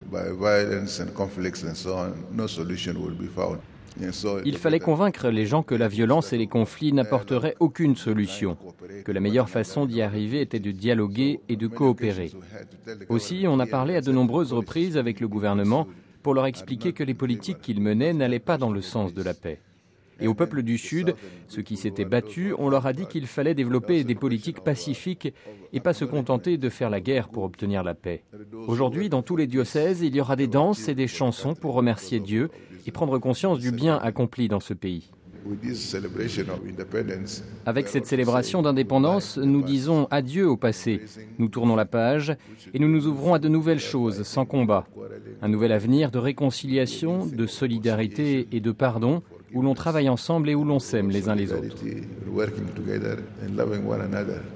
Il fallait convaincre les gens que la violence et les conflits n'apporteraient aucune solution, que la meilleure façon d'y arriver était de dialoguer et de coopérer. Aussi, on a parlé à de nombreuses reprises avec le gouvernement pour leur expliquer que les politiques qu'ils menaient n'allaient pas dans le sens de la paix. Et au peuple du Sud, ceux qui s'étaient battus, on leur a dit qu'il fallait développer des politiques pacifiques et pas se contenter de faire la guerre pour obtenir la paix. Aujourd'hui, dans tous les diocèses, il y aura des danses et des chansons pour remercier Dieu et prendre conscience du bien accompli dans ce pays. Avec cette célébration d'indépendance, nous disons adieu au passé, nous tournons la page et nous nous ouvrons à de nouvelles choses sans combat. Un nouvel avenir de réconciliation, de solidarité et de pardon, où l'on travaille ensemble et où l'on s'aime les uns les autres.